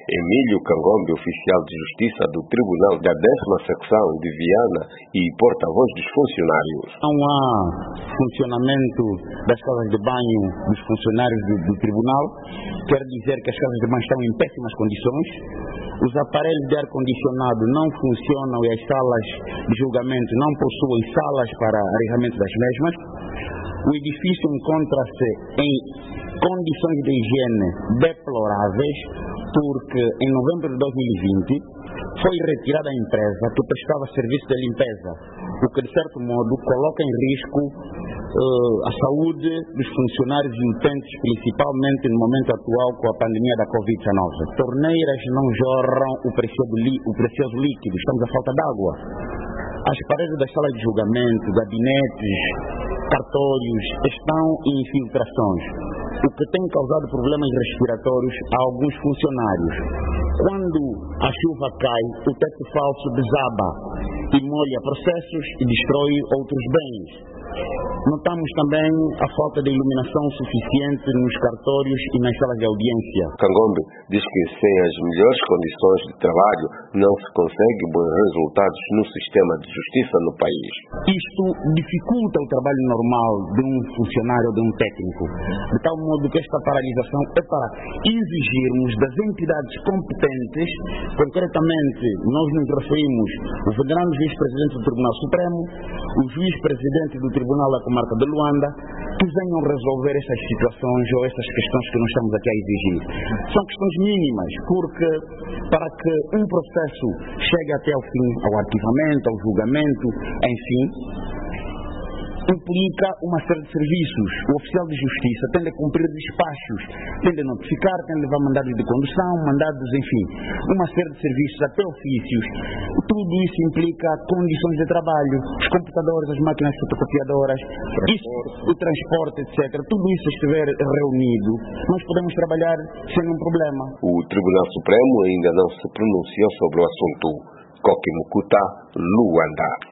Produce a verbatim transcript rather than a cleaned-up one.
Emílio Kangombe, oficial de Justiça do Tribunal da décima Secção de Viana e porta-voz dos funcionários. Não há funcionamento das casas de banho dos funcionários do, do Tribunal, quer dizer que as casas de banho estão em péssimas condições, os aparelhos de ar-condicionado não funcionam e as salas de julgamento não possuem salas para arejamento das mesmas. O edifício encontra-se em condições de higiene deploráveis, porque em novembro de dois mil e vinte foi retirada a empresa que prestava serviço de limpeza, o que de certo modo coloca em risco uh, a saúde dos funcionários e utentes, principalmente no momento atual com a pandemia da covid dezenove. Torneiras não jorram o precioso, o precioso líquido, estamos a falta d'água. As paredes das salas de julgamento, gabinetes, cartórios estão em infiltrações, o que tem causado problemas respiratórios a alguns funcionários. Quando a chuva cai, o teto falso desaba e molha processos e destrói outros bens. Notamos também a falta de iluminação suficiente nos cartórios e nas salas de audiência. Kangombe diz que sem as melhores condições de trabalho não se consegue bons resultados no sistema de justiça no país. Isto dificulta o trabalho normal de um funcionário ou de um técnico, de tal modo que esta paralisação é para exigirmos das entidades competentes, concretamente nós nos referimos ao venerando juiz-presidente do Tribunal Supremo, o juiz-presidente do Tribunal da Comarca de Luanda, que venham resolver essas situações ou essas questões que nós estamos aqui a exigir. São questões mínimas, porque para que um processo chegue até ao fim, ao arquivamento, ao julgamento, enfim, implica uma série de serviços. O oficial de justiça tem de cumprir despachos, tem de notificar, tem de levar mandados de condução, mandados, enfim, uma série de serviços, até ofícios. Tudo isso implica condições de trabalho, os computadores, as máquinas fotocopiadoras, isso, o transporte, etcétera. Tudo isso estiver reunido, nós podemos trabalhar sem um problema. O Tribunal Supremo ainda não se pronunciou sobre o assunto. Koki Mukuta, Luanda.